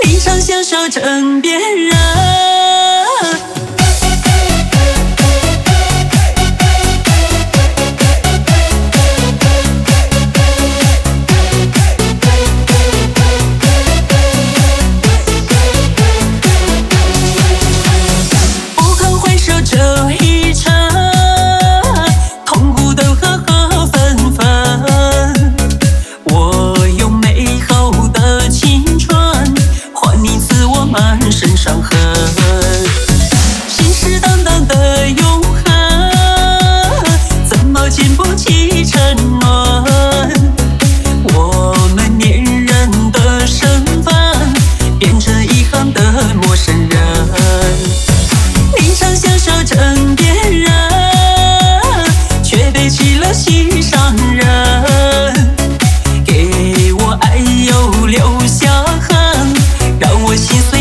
你常享受枕边人。不堪回首这一程，痛苦都合合分分。我用美好的青春换你赐我满身伤痕，信誓旦旦的永恒，怎么经不起沉沦？我们恋人的身份变成遗憾的陌生人。你常享受枕边人，却背弃了心上人。给我爱又留下恨，让我心